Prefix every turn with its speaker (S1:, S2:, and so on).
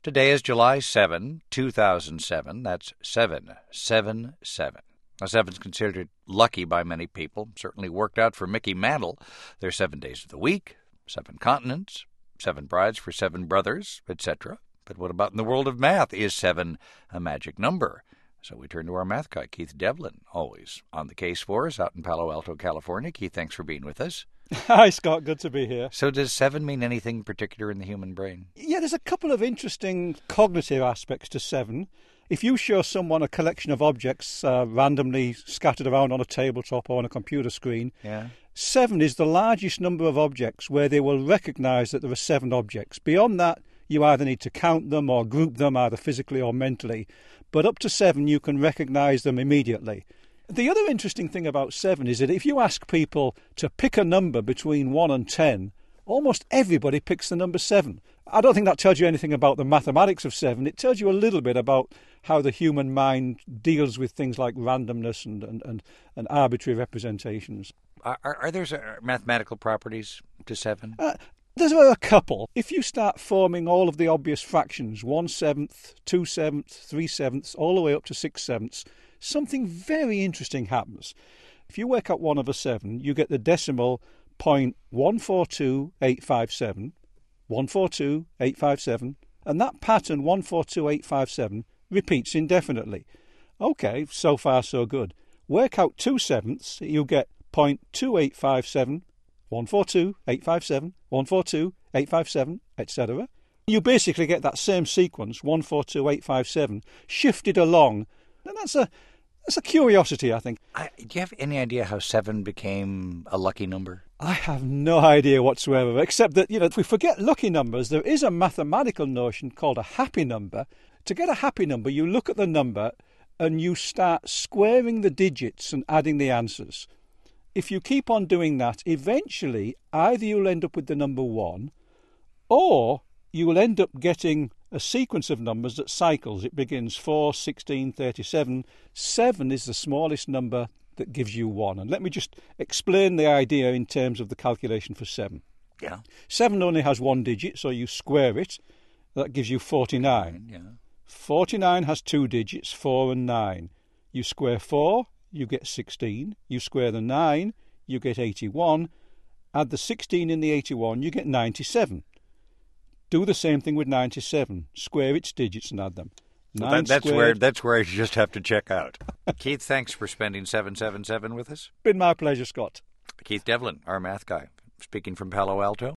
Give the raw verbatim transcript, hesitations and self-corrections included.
S1: Today is July seventh, two thousand seven. That's seven seven seven. Now, seven's considered lucky by many people. Certainly worked out for Mickey Mantle. There's seven days of the week, seven continents, seven brides for seven brothers, et cetera. But what about in the world of math? Is seven a magic number? So we turn to our math guy, Keith Devlin, always on the case for us out in Palo Alto, California. Keith, thanks for being with us.
S2: Hi, Scott. Good to be here.
S1: So does seven mean anything particular in the human brain?
S2: Yeah, there's a couple of interesting cognitive aspects to seven. If you show someone a collection of objects uh, randomly scattered around on a tabletop or on a computer screen,
S1: yeah.
S2: seven is the largest number of objects where they will recognise that there are seven objects. Beyond that, you either need to count them or group them, either physically or mentally. But up to seven, you can recognise them immediately. The other interesting thing about seven is that if you ask people to pick a number between one and ten, almost everybody picks the number seven. I don't think that tells you anything about the mathematics of seven. It tells you a little bit about how the human mind deals with things like randomness and, and, and, and arbitrary representations.
S1: Are, are there mathematical properties to seven?
S2: Uh, There's a couple. If you start forming all of the obvious fractions, one seventh, two sevenths, three sevenths, all the way up to six sevenths, something very interesting happens. If you work out one over seven, you get the decimal point one four two eight five seven, one four two eight five seven, and that pattern one four two eight five seven repeats indefinitely. Okay, so far so good. Work out two sevenths, you get point two eight five seven, one four two eight five seven, one four two eight five seven, et cetera. You basically get that same sequence, one four two eight five seven, shifted along. And that's a that's a curiosity, I think.
S1: I, do you have any idea how seven became a lucky number?
S2: I have no idea whatsoever, except that, you know, if we forget lucky numbers, there is a mathematical notion called a happy number. To get a happy number, you look at the number and you start squaring the digits and adding the answers. If you keep on doing that, eventually either you'll end up with the number one, or you will end up getting a sequence of numbers that cycles. It begins four, sixteen, thirty-seven. seven is the smallest number that gives you one. And let me just explain the idea in terms of the calculation for seven.
S1: Yeah.
S2: seven only has one digit, so you square it. That gives you forty-nine.
S1: Yeah.
S2: forty-nine has two digits, four and nine. You square four, you get sixteen. You square the nine, you get eighty-one. Add the sixteen in the eighty-one, you get ninety-seven. Do the same thing with ninety-seven. Square its digits and add them.
S1: Well, that, that's
S2: squared.
S1: where that's where I just have to check out. Keith, thanks for spending seven seven seven with us.
S2: Been my pleasure, Scott.
S1: Keith Devlin, our math guy, speaking from Palo Alto.